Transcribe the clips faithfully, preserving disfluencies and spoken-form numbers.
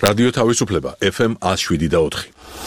რადიო თავისუფლება ეფ ემ one oh seven და four.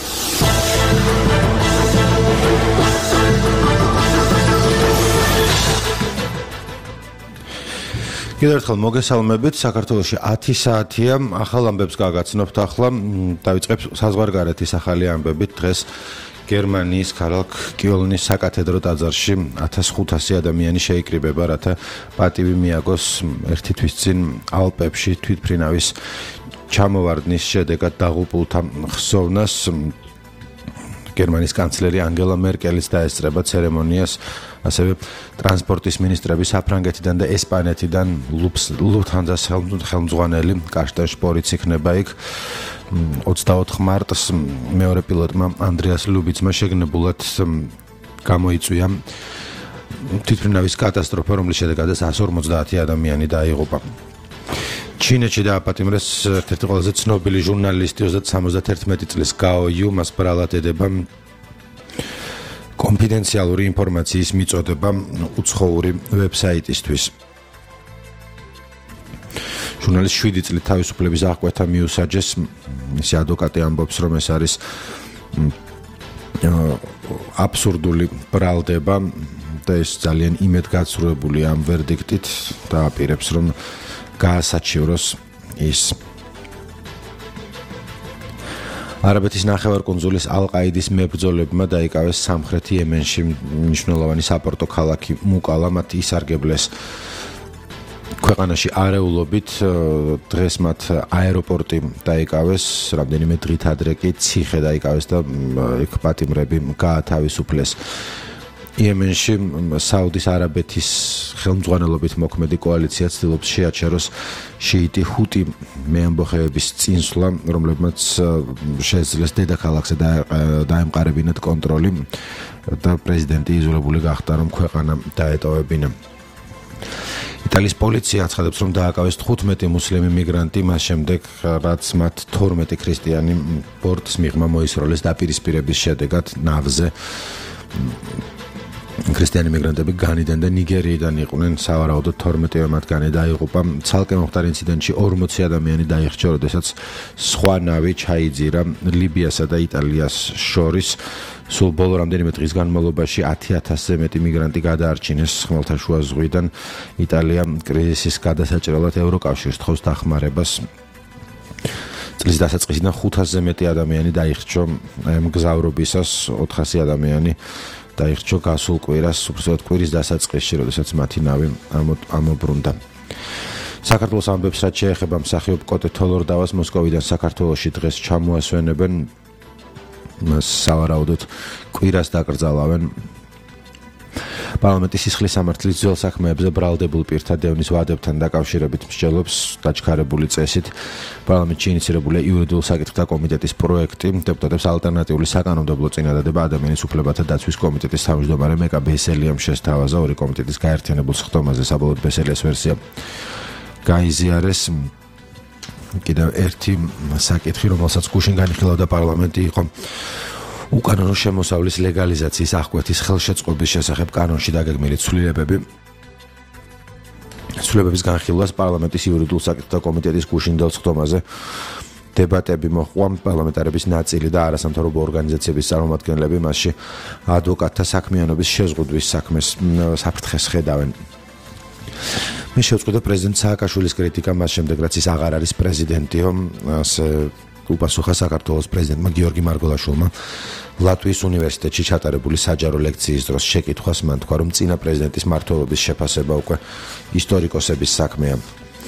კიდევ ერთხელ მოგესალმებით. საქართველოში ათი საათია. ახალ ამბებს გაგაცნობთ ახლა. დავიწყებ საზღვარგარეთის ახალი ამბებით. დღეს გერმანიის ქალაქ კიოლნის საკათედრო ტაძარში ათას ხუთასი ადამიანი შეიკრიბება, რათა პატივი მიაგოს ერთი თვის წინ ალპებში თვითმფრინავის ჩამოვარდნის შედეგად დაღუპულთა ხსოვნას. გერმანიის კანცლერი ანგელა მერკელის დაესწრება ცერემონიას, ასევე ტრანსპორტის მინისტრები საფრანგეთიდან და ესპანეთიდან ლუფთანზას ხელმძღვანელი კარშტენ შპორიც იქნება იქ. ოცდაოთხ მარტს მეორე პილოტმა ანდრეას ლუბიცმა შეგნებულად გამოიწვია თვითმფრინავის კატასტროფა, რომლის შედეგადაც εκατს ორმოცდაათი ადამიანი დაიღუპა. ჩინეთში დააპატიმრეს ერთ-ერთი ყველაზე ცნობილი ჟურნალისტი, ოცდაათი წლის გაო იუ, მას ბრალად ედება კონფიდენციალური ინფორმაციის მიწოდება უცხოური ვებსაიტისთვის. ჟურნალისტს შვიდი წლით თავისუფლების აღკვეთა მიუსაჯეს. მისი ადვოკატი ამბობს, რომ ეს არის აბსურდული ბრალდება და ეს ძალიან იმედგაცრუებული ამ ვერდიქტით და აპირებს, რომ გაასაჩივროს ის. არაბეთის ნახევარკუნძულის ალ-ყაიდის მებრძოლებმა დაიკავეს სამხრეთ იემენში მნიშვნელოვანი საპორტო ქალაქი მუკალა, მათ ისარგებლეს ქვეყანაში არეულობით. დღეს მათ აეროპორტი დაიკავეს, რამდენიმე დღით ადრე კი ციხე დაიკავეს და იქ პატიმრები გაათავისუფლეს. იემენში საუდის არაბეთის ხელმძღვანელობით მოქმედი კოალიცია ცდილობს შეაჩეროს შიიტი ჰუტი მეამბოხეების წინსვლა, რომლებმაც შეძლეს დედაქალაქზე დაემყარებინათ კონტროლი და პრეზიდენტი იზოლებული გახდა, რომ ქვეყანა დაეტოვებინა. იტალიის პოლიცია აცხადებს, რომ დააკავეს თხუთმეტი მუსლიმი მიგრანტი, მას შემდეგ რაც მათ თორმეტი ქრისტიანი ბორტს მიღმა მოისროლეს დაპირისპირების შედეგად ნავზე. ქრისტიანი მიგრანტები განიდან და ნიგერიიდან იყვნენ, სავარაუდოდ თორმეტი მათგანი დაიღუპა. ცალკე მომხდარ ინციდენტში ორმოცი ადამიანი დაიხრჩა, როდესაც სხვა ნავი ჩაიძირა ლიბიასა და იტალიას შორის. სულ ბოლო რამდენიმე დღის განმავლობაში ათი ათასზე მეტი მიგრანტი გადაარჩინეს ხმელთაშუა ზღვიდან. იტალია კრიზისის გადასაჭრელად ევროკავშირს თხოვს დახმარებას. წლის დასაწყისიდან ხუთასზე მეტი ადამიანი დაიხრჩა მგზავრობისას, ოთხასი ადამიანი დაიხრჩა გასულ კვირას, უბრალოდ კვირის დასაწყისში, როდესაც მათი ნავი ამობრუნდა. საქართველოს ამბებს, რაც შეეხება მსახიობ კოტე თოლორდავას, მოსკოვიდან საქართველოში დღეს ჩამოასვენებენ. მას სავარაუდოდ კვირას დაკრძალავენ. პარლამენტის სისხლის სამართლის ძველ საქმეებზე ბრალდებულ პირთა დევნის ვადებთან დაკავშირებით მსჯელობს დაჩქარებული წესით. პარლამენტში ინიცირებულია იურიდიულ საკითხთა კომიტეტის პროექტი. დეპუტატებს ალტერნატიული საკანონმდებლო წინადადება ადამიანის უფლებათა დაცვის კომიტეტის თავმჯდომარე მეკა ბესელიამ შესთავაზა. ორი კომიტეტის გაერთიანებულ სხდომაზე საბოლოოდ ბესელიას ვერსია გაიზიარეს. კიდევ ერთი საკითხი, რომელსაც გუშინ განიხილავდა პარლამენტი, იყო უკანონო შემოსავლის ლეგალიზაციის აღკვეთის ხელშეწყობის შესახებ კანონში დაგეგმილი ცვლილებები. ცვლილებების განხილვას პარლამენტის იურიდიულ საკითხთა კომიტეტის გუშინდელ სხდომაზე დებატები მოჰყვა. პარლამენტარების ნაწილი და არასამთავრობო ორგანიზაციების წარმომადგენლები მასში ადვოკატთა საქმიანობის შეზღუდვის საქმეს საფრთხეს ხედავენ. მე შევწყვიტე პრეზიდენტ სააკაშვილის კრიტიკა მას შემდეგ, რაც ის აღარ არის პრეზიდენტიო, ასე უპასუხა საქართველოს პრეზიდენტმა გიორგი მარგოლაშვილმა ლატვიის უნივერსიტეტში ჩატარებული საჯარო ლექციის დროს. შეკითხვას მან თქვა, რომ წინა პრეზიდენტის მმართველობის შეფასება უკვე ისტორიკოსების საქმეა.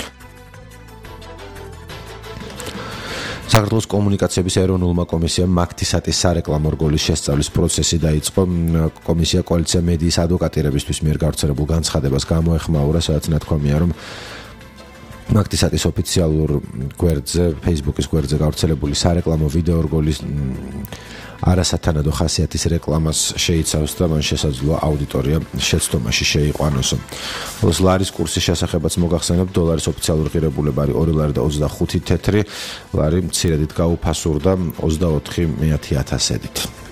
საქართველოს კომუნიკაციების ეროვნულმა კომისიამ მაგთისატის სარეკლამო რგოლის შესწავლის პროცესი დაიწყო. კომისია კოალიცია მედიის ადვოკატირებისთვის მიერ გავრცელებულ განცხადებას გამოეხმაურა, სადაც ნათქვამია, რომ მაგთისატის ოფიციალურ გვერდზე, Facebook-ის გვერდზე გავრცელებული სარეკლამო ვიდეო რგოლის არასათანადო ხასიათის რეკლამას შეიცავს და მან შესაძლოა აუდიტორია შეცდომაში შეიყვანოს. ბოლოს ლარის კურსის შესახებაც მოგახსენებ, დოლარის ოფიციალური ღირებულება არის ორი ლარი და ოცდახუთი თეთრი, ლარი მცირედით გაუფასურდა ოცდაოთხი ათასედით.